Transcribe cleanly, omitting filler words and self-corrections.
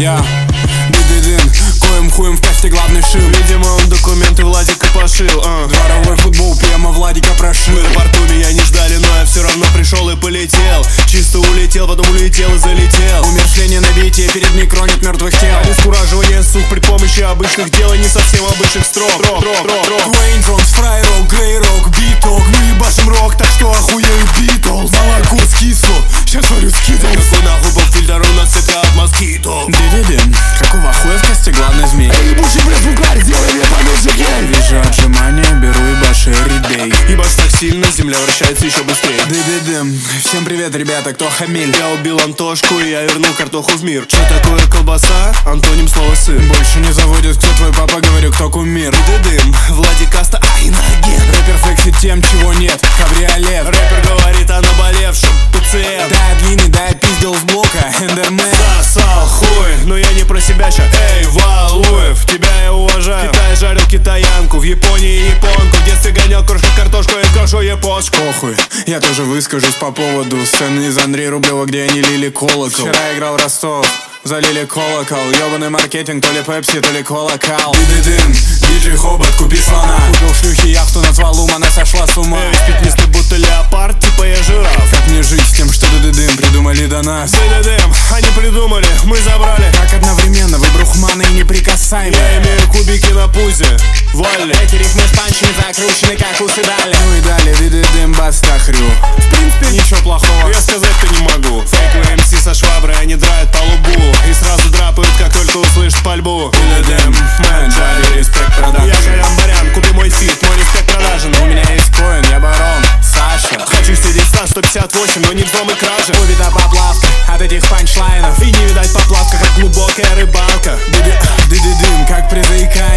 Я Дидидин, коим хуем в касте главный шил. Видимо, он документы Владика пошил. Дворовой футбол прямо Владика прошил. В аэропорту меня не ждали, но я все равно пришел и полетел. Чисто улетел, потом улетел и залетел. Умершление набитие перед микро нет мертвых тел. Обескураживание сук при помощи обычных дел и не совсем обычных строк. Дуэйн Джонс, фрай-рок, грей-рок, биток. Мы ебашим рок, так что охуеют Битлз. Молоко скисло, щас варю скитлс. Какой нахуй был фильтр, у нас цепя от москито. Дидидин, какого хуя в касте главный змей? Ебучий, блядь, звукарь, сделай мне поменьше гель. Вижу отжимания, беру и баши ридей. Ебашь так сильно, земля вращается еще быстрее. Дидидин, всем привет, ребята, кто хамель? Я убил Антошку и я вернул картоху в мир. Что такое колбаса? Антоним слова сыр. Больше не заводит, кто твой папа, говорю, кто кумир. Дидым, Владик Каста, иноагент. Рэпер флексит тем, чего нет, кабриолет. Рэпер говорит о наболевшем, пациент. Дай длинный, дай пиздел с блока, эндермен. Засал хуй, но я не про себя ща. Эй, Валуев, тебя я уважаю. В Китае жарил китаянку, в Японии японку. В детстве гонял крошку картошку и кашу япошку. Похуй, я тоже выскажусь по поводу сцены из Андрея Рублева, где они лили колокол. Вчера играл Ростов, залили колокол. Ёбаный маркетинг, то ли пепси, то ли колокол. Дидидин, диджей Хобот, купи слона. Купил шлюхи яхту, назвал ум, она сошла с ума. Весь пятнистый будто леопард, типа я жираф. Как мне жить с тем, что Дидидин придумали до нас? Дидидим, они придумали, мы забрали. Как одновременно вы брухманы и неприкасаемые. Я имею кубики на пузе, Валли. Эти рифмы с панчами закручены, как усы дали. Ну и далее, Дидидим, бастахрю. В принципе, ничего плохого. Я сказать-то не могу. Фейковые МС со шваброй, они драют по лбу и сразу драпают, как только услышат пальбу. Дидидим, менеджер, респект продаж. Я Карам-Барян, купи мой фит, мой респект продажен. У меня есть коин, я барон, Саша. Хочу сидеть стан 158, но не взлом и кражи. Увита поплавка от этих панчлайнов. И не видать поплавка, как глубокая рыбалка. Дидидим, как при заикании.